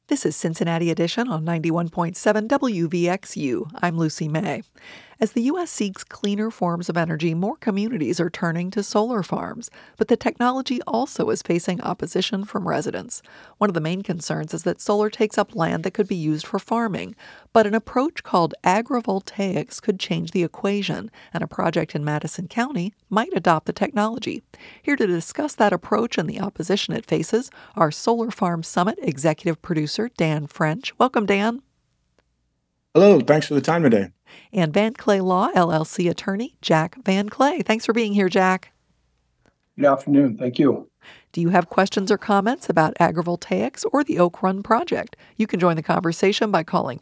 This is Cincinnati Edition on 91.7 WVXU. I'm Lucy May. As the U.S. seeks cleaner forms of energy, more communities are turning to solar farms. But the technology also is facing opposition from residents. One of the main concerns is that solar takes up land that could be used for farming. But an approach called agrivoltaics could change the equation, and a project in Madison County might adopt the technology. Here to discuss that approach and the opposition it faces, our Solar Farm Summit executive producer, Dan French. Welcome, Dan. Hello, thanks for the time today. And Van Clay Law, LLC attorney, Jack Van Clay. Thanks for being here, Jack. Good afternoon. Thank you. Do you have questions or comments about agrivoltaics or the Oak Run project? You can join the conversation by calling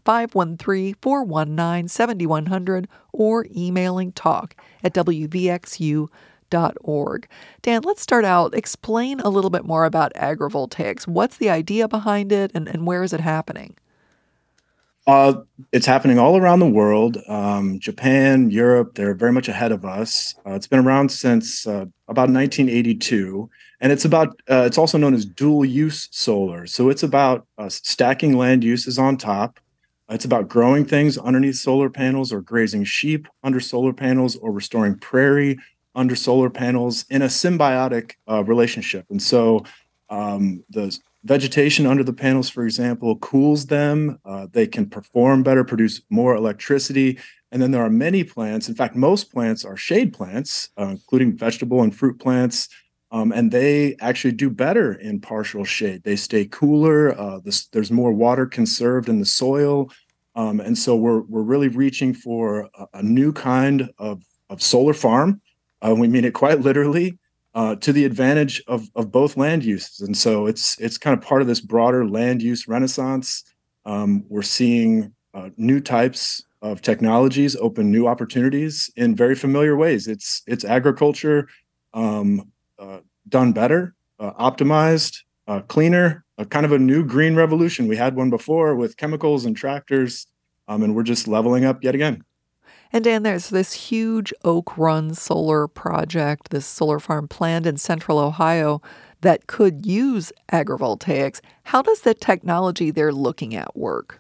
513-419-7100 or emailing talk@wvxu.org. Dan, let's start out. Explain a little bit more about agrivoltaics. What's the idea behind it, and where is it happening? It's happening all around the world. Japan, Europe, they're very much ahead of us. It's been around since about 1982, and it's also known as dual use solar. So it's about stacking land uses on top. It's about growing things underneath solar panels, or grazing sheep under solar panels, or restoring prairie under solar panels in a symbiotic relationship. And so the vegetation under the panels, for example, cools them. They can perform better, produce more electricity. And then there are many plants. In fact, most plants are shade plants, including vegetable and fruit plants. And they actually do better in partial shade. They stay cooler. There's more water conserved in the soil. And so we're really reaching for a new kind of solar farm. We mean it quite literally. To the advantage of both land uses. And so it's kind of part of this broader land use renaissance. We're seeing new types of technologies open new opportunities in very familiar ways. It's agriculture done better, optimized, cleaner, kind of a new green revolution. We had one before with chemicals and tractors, and we're just leveling up yet again. And Dan, there's this huge Oak Run solar project, this solar farm planned in central Ohio that could use agrivoltaics. How does the technology they're looking at work?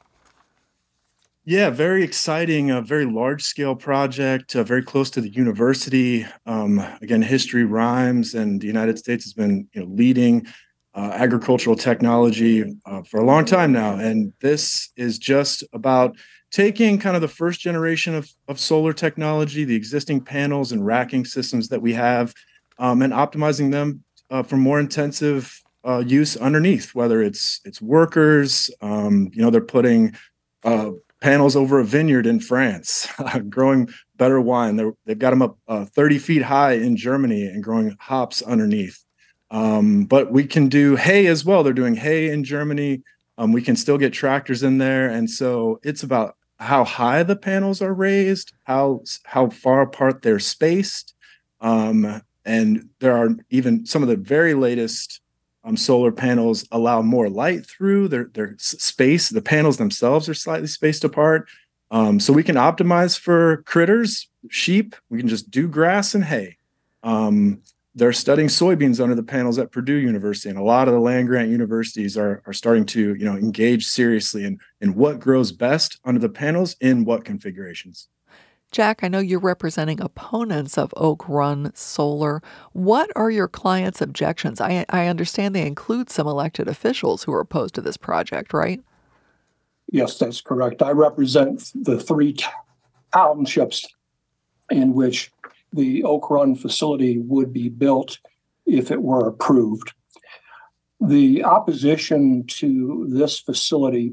Yeah, very exciting, a very large-scale project, very close to the university. Again, history rhymes, and the United States has been, leading agricultural technology for a long time now. And this is just about taking kind of the first generation of solar technology, the existing panels and racking systems that we have, and optimizing them for more intensive use underneath, whether it's workers, they're putting panels over a vineyard in France, growing better wine. They've got them up 30 feet high in Germany and growing hops underneath. But we can do hay as well. They're doing hay in Germany. We can still get tractors in there. And so it's about how high the panels are raised, how far apart they're spaced. And there are even some of the very latest solar panels allow more light through. Their space, the panels themselves are slightly spaced apart. So we can optimize for critters, sheep. We can just do grass and hay. They're studying soybeans under the panels at Purdue University, and a lot of the land-grant universities are starting to, engage seriously in what grows best under the panels in what configurations. Jack, I know you're representing opponents of Oak Run Solar. What are your clients' objections? I understand they include some elected officials who are opposed to this project, right? Yes, that's correct. I represent the three townships in which the Oak Run facility would be built if it were approved. The opposition to this facility,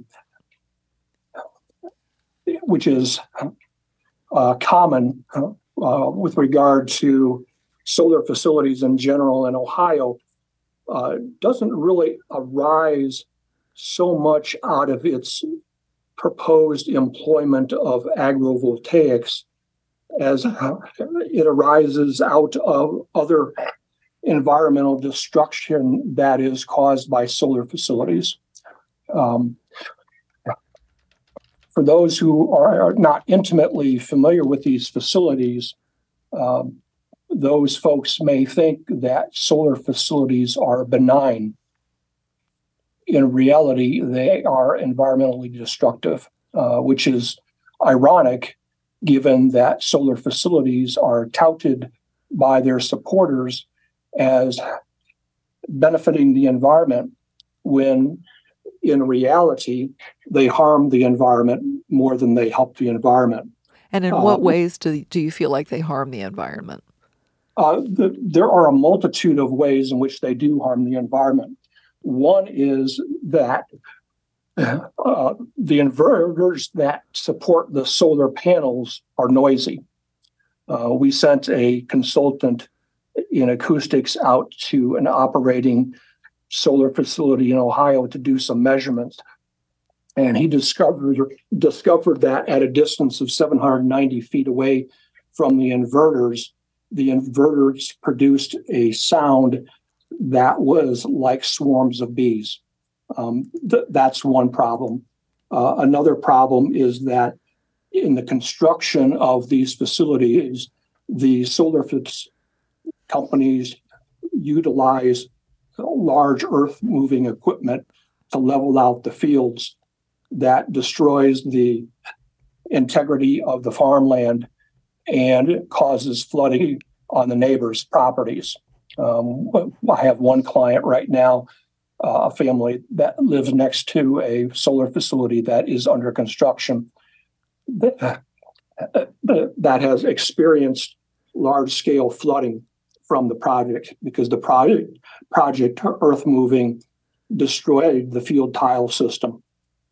which is common with regard to solar facilities in general in Ohio, doesn't really arise so much out of its proposed employment of agrivoltaics as it arises out of other environmental destruction that is caused by solar facilities. For those who are not intimately familiar with these facilities, those folks may think that solar facilities are benign. in reality, they are environmentally destructive, which is ironic given that solar facilities are touted by their supporters as benefiting the environment when in reality they harm the environment more than they help the environment. And in what ways do you feel like they harm the environment? There are a multitude of ways in which they do harm the environment. One is that the inverters that support the solar panels are noisy. We sent a consultant in acoustics out to an operating solar facility in Ohio to do some measurements. And he discovered that at a distance of 790 feet away from the inverters produced a sound that was like swarms of bees. That's one problem. Another problem is that in the construction of these facilities, the solar companies utilize large earth-moving equipment to level out the fields that destroys the integrity of the farmland and causes flooding on the neighbors' properties. I have one client right now, a family that lives next to a solar facility that is under construction that has experienced large-scale flooding from the project because the project earth moving destroyed the field tile system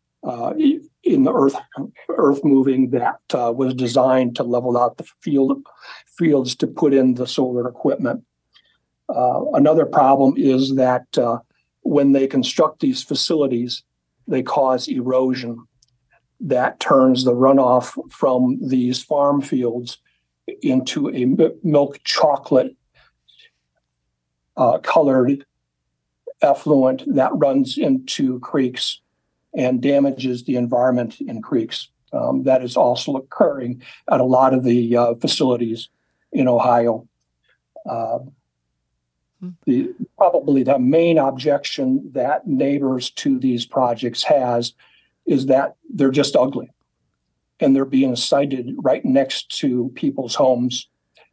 in the earth moving that was designed to level out the fields to put in the solar equipment. Another problem is that when they construct these facilities, they cause erosion that turns the runoff from these farm fields into a milk chocolate colored effluent that runs into creeks and damages the environment in creeks. That is also occurring at a lot of the facilities in Ohio. Probably the main objection that neighbors to these projects has is that they're just ugly and they're being sited right next to people's homes,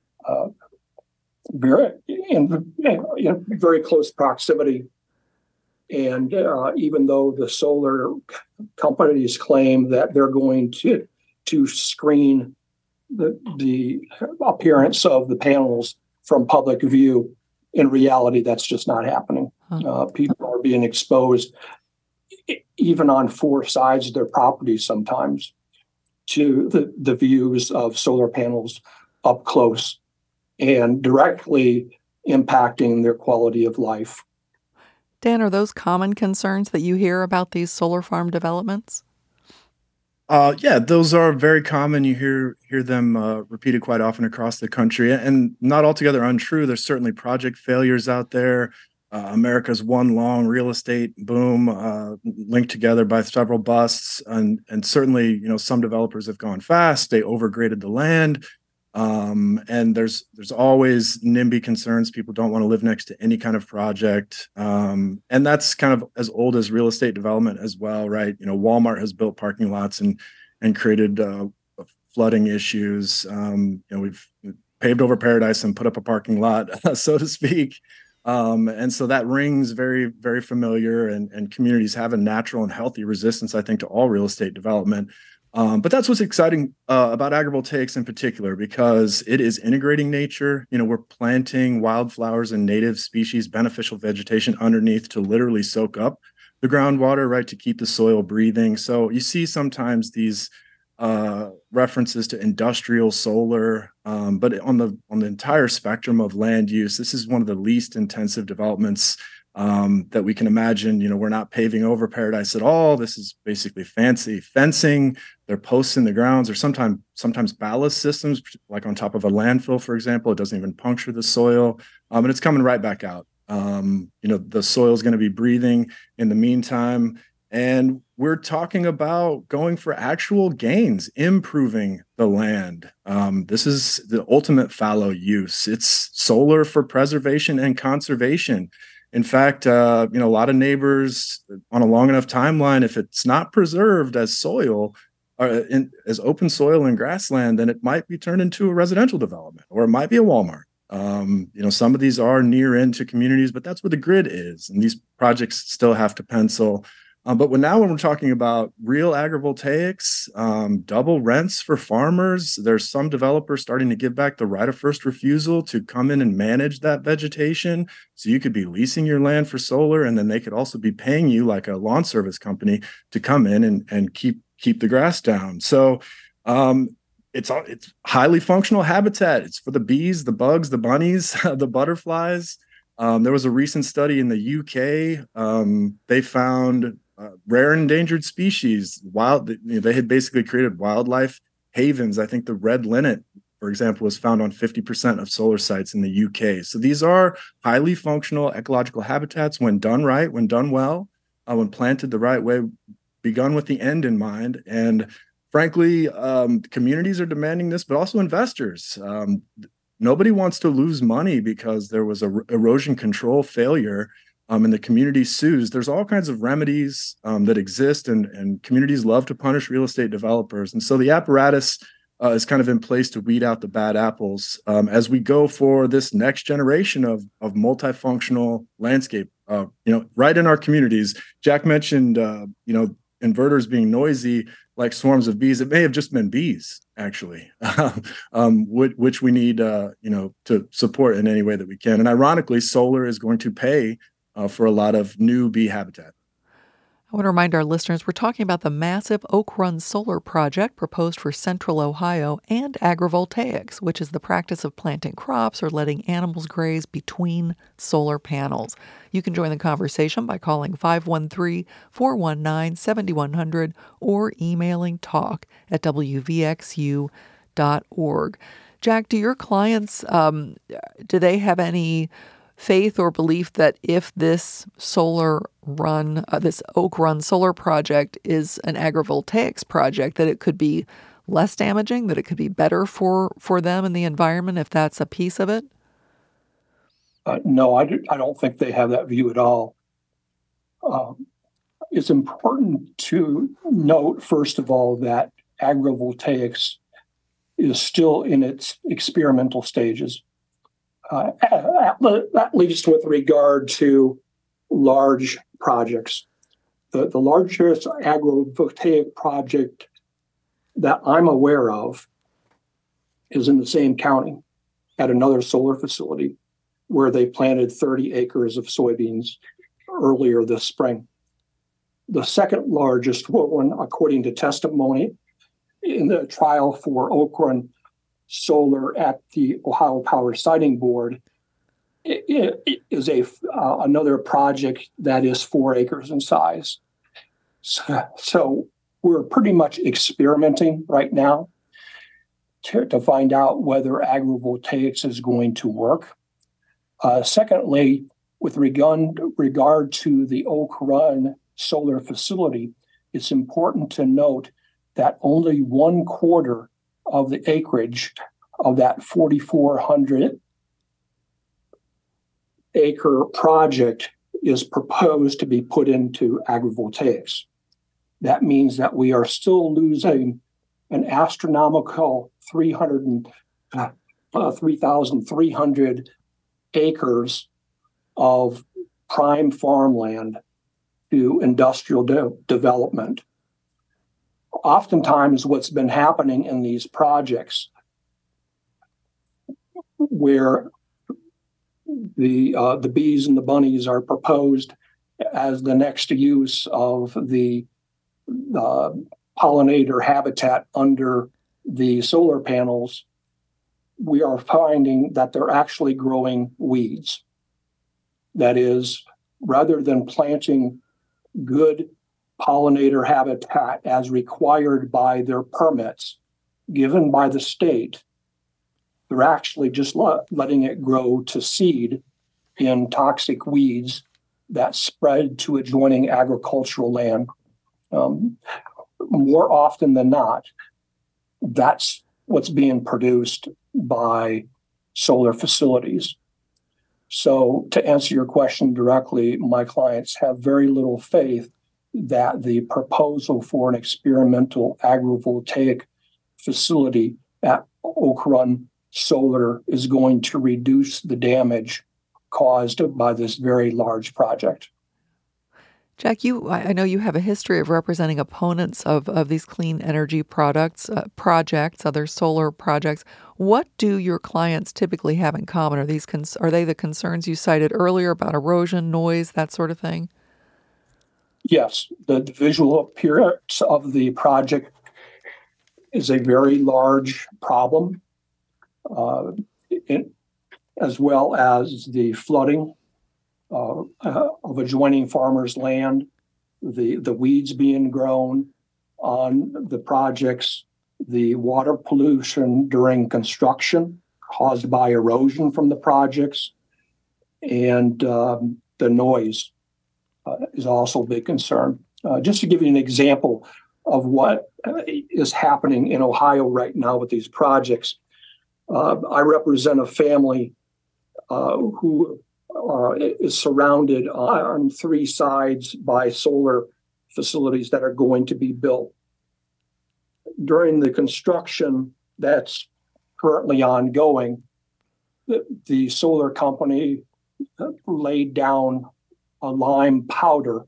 in very close proximity. And even though the solar companies claim that they're going to screen the appearance of the panels from public view, in reality, that's just not happening. People are being exposed, even on four sides of their property sometimes, to the views of solar panels up close and directly impacting their quality of life. Dan, are those common concerns that you hear about these solar farm developments? Yeah, those are very common. You hear them repeated quite often across the country, and not altogether untrue. There's certainly project failures out there. America's one long real estate boom, linked together by several busts, and certainly, some developers have gone fast. They overgraded the land, and there's always NIMBY concerns. People don't want to live next to any kind of project, and that's kind of as old as real estate development as well, right? Walmart has built parking lots and created flooding issues. We've paved over paradise and put up a parking lot, so to speak. And so that rings very, very familiar, and communities have a natural and healthy resistance, I think, to all real estate development. But that's what's exciting about agrivoltaics in particular, because it is integrating nature. We're planting wildflowers and native species, beneficial vegetation underneath to literally soak up the groundwater, right, to keep the soil breathing. So you see sometimes these references to industrial solar, but on the entire spectrum of land use, this is one of the least intensive developments that we can imagine. We're not paving over paradise at all. This is basically fancy fencing. They're posts in the grounds, or sometimes ballast systems, like on top of a landfill, for example. It doesn't even puncture the soil, and it's coming right back out. The soil is going to be breathing in the meantime. And we're talking about going for actual gains, improving the land. This is the ultimate fallow use. It's solar for preservation and conservation. In fact, a lot of neighbors on a long enough timeline, if it's not preserved as soil, as open soil and grassland, then it might be turned into a residential development, or it might be a Walmart. Some of these are near into communities, but that's where the grid is, and these projects still have to pencil. But when we're talking about real agrivoltaics, double rents for farmers, there's some developers starting to give back the right of first refusal to come in and manage that vegetation. So you could be leasing your land for solar, and then they could also be paying you like a lawn service company to come in and keep the grass down. So it's highly functional habitat. It's for the bees, the bugs, the bunnies, the butterflies. There was a recent study in the UK. They found rare and endangered species. They had basically created wildlife havens. I think the red linnet, for example, was found on 50% of solar sites in the UK. So these are highly functional ecological habitats when done right, when done well, when planted the right way, begun with the end in mind. And frankly, communities are demanding this, but also investors. Nobody wants to lose money because there was a erosion control failure, and the community sues. There's all kinds of remedies that exist, and communities love to punish real estate developers. And so the apparatus is kind of in place to weed out the bad apples as we go for this next generation of multifunctional landscape, right in our communities. Jack mentioned, inverters being noisy like swarms of bees. It may have just been bees, actually, which we need, to support in any way that we can. And ironically, solar is going to pay for a lot of new bee habitat. I want to remind our listeners we're talking about the massive Oak Run solar project proposed for Central Ohio and agrivoltaics, which is the practice of planting crops or letting animals graze between solar panels. You can join the conversation by calling 513-419-7100 or emailing talk@wvxu.org. Jack, do your clients, do they have any faith or belief that if this this Oak Run solar project is an agrivoltaics project, that it could be less damaging, that it could be better for them and the environment if that's a piece of it? No, I don't think they have that view at all. It's important to note, first of all, that agrivoltaics is still in its experimental stages. At least with regard to large projects. The largest agrivoltaic project that I'm aware of is in the same county at another solar facility where they planted 30 acres of soybeans earlier this spring. The second largest one, according to testimony in the trial for Oak Run Solar at the Ohio Power Siting Board, it is another project that is 4 acres in size. So we're pretty much experimenting right now to find out whether agrivoltaics is going to work. Secondly, with regard to the Oak Run solar facility, it's important to note that only 1/4 of the acreage of that 4,400 acre project is proposed to be put into agrivoltaics. That means that we are still losing an astronomical 3,300 acres of prime farmland to industrial development. Oftentimes what's been happening in these projects where the bees and the bunnies are proposed as the next use of the pollinator habitat under the solar panels, we are finding that they're actually growing weeds. That is, rather than planting good pollinator habitat as required by their permits given by the state, they're actually just letting it grow to seed in toxic weeds that spread to adjoining agricultural land. More often than not, that's what's being produced by solar facilities. So, to answer your question directly, my clients have very little faith that the proposal for an experimental agrivoltaic facility at Oak Run Solar is going to reduce the damage caused by this very large project. Jack, I know you have a history of representing opponents of these clean energy projects, other solar projects. What do your clients typically have in common? Are they the concerns you cited earlier about erosion, noise, that sort of thing? Yes, the visual appearance of the project is a very large problem, as well as the flooding of adjoining farmers' land, the weeds being grown on the projects, the water pollution during construction caused by erosion from the projects, and the noise is also a big concern. Just to give you an example of what is happening in Ohio right now with these projects, I represent a family who is surrounded on three sides by solar facilities that are going to be built. During the construction that's currently ongoing, the solar company laid down a lime powder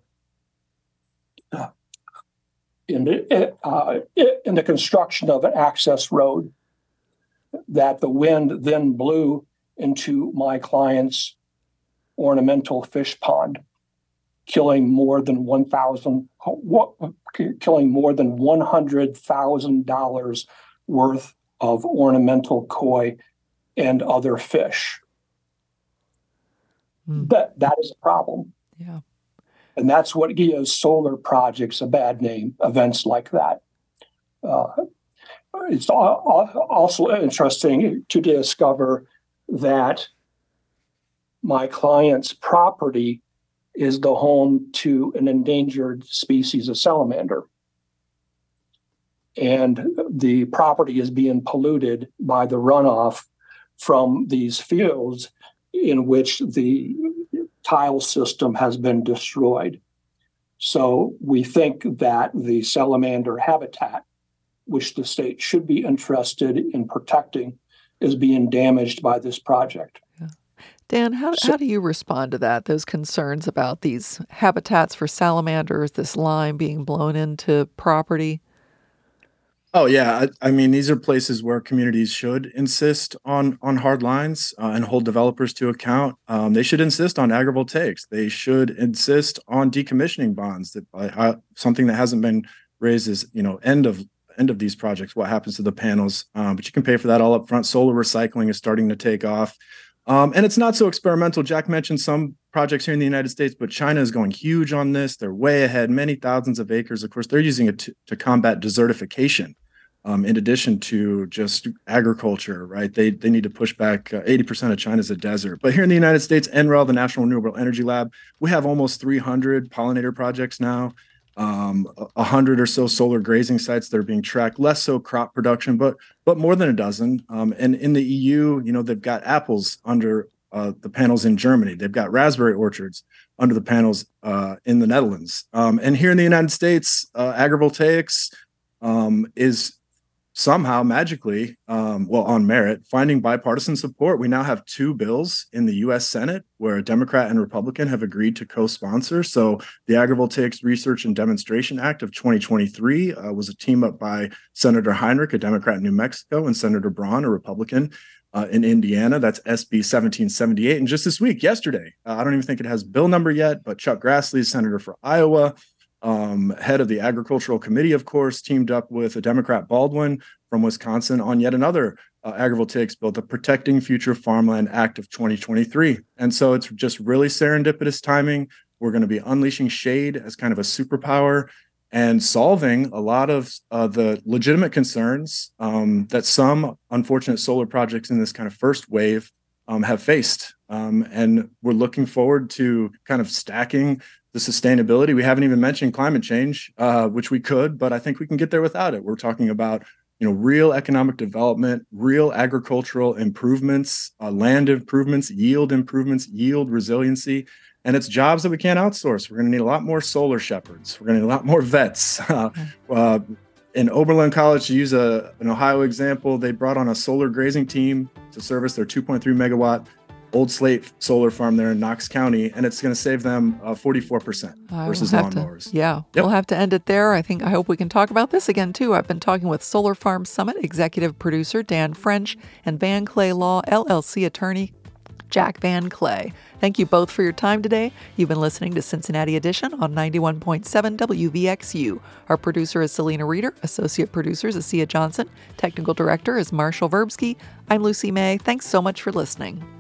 in the construction of an access road that the wind then blew into my client's ornamental fish pond, killing more than $100,000 worth of ornamental koi and other fish. That is a problem. Yeah. And that's what gives solar projects a bad name, events like that. It's also interesting to discover that my client's property is the home to an endangered species of salamander. And the property is being polluted by the runoff from these fields in which the tile system has been destroyed. So we think that the salamander habitat, which the state should be interested in protecting, is being damaged by this project. Yeah. Dan, how do you respond to that, those concerns about these habitats for salamanders, this lime being blown into property? Oh yeah, I mean these are places where communities should insist on hard lines and hold developers to account. They should insist on agrivoltaics. They should insist on decommissioning bonds. That something that hasn't been raised is end of these projects. What happens to the panels? But you can pay for that all up front. Solar recycling is starting to take off, and it's not so experimental. Jack mentioned some projects here in the United States, but China is going huge on this. They're way ahead, many thousands of acres. Of course, they're using it to combat desertification. In addition to just agriculture, right? They need to push back 80% of China's a desert. But here in the United States, NREL, the National Renewable Energy Lab, we have almost 300 pollinator projects now, 100 or so solar grazing sites that are being tracked, less so crop production, but more than a dozen. And in the EU, they've got apples under the panels in Germany. They've got raspberry orchards under the panels in the Netherlands. And here in the United States, agrivoltaics is somehow magically, on merit, finding bipartisan support. We now have two bills in the U.S. Senate where a Democrat and Republican have agreed to co-sponsor. So the Agrivoltaics Research and Demonstration Act of 2023 was a team up by Senator Heinrich, a Democrat in New Mexico, and Senator Braun, a Republican in Indiana. That's SB 1778. And just this week, yesterday, I don't even think it has bill number yet, but Chuck Grassley, senator for Iowa, head of the Agricultural Committee, of course, teamed up with a Democrat, Baldwin, from Wisconsin on yet another agrivoltaics bill, the Protecting Future Farmland Act of 2023. And so it's just really serendipitous timing. We're going to be unleashing shade as kind of a superpower and solving a lot of the legitimate concerns that some unfortunate solar projects in this kind of first wave have faced. And we're looking forward to kind of stacking the sustainability. We haven't even mentioned climate change, which we could, but I think we can get there without it. We're talking about real economic development, real agricultural improvements, land improvements, yield resiliency. And it's jobs that we can't outsource. We're going to need a lot more solar shepherds. We're going to need a lot more vets. In Oberlin College, to use an Ohio example, they brought on a solar grazing team to service their 2.3 megawatt Old Slate solar farm there in Knox County, and it's going to save them 44% versus lawnmowers. We'll have to end it there. I hope we can talk about this again, too. I've been talking with Solar Farm Summit executive producer Dan French and Van Clay Law LLC attorney Jack Van Clay. Thank you both for your time today. You've been listening to Cincinnati Edition on 91.7 WVXU. Our producer is Selena Reeder. Associate producer is Asia Johnson. Technical director is Marshall Verbsky. I'm Lucy May. Thanks so much for listening.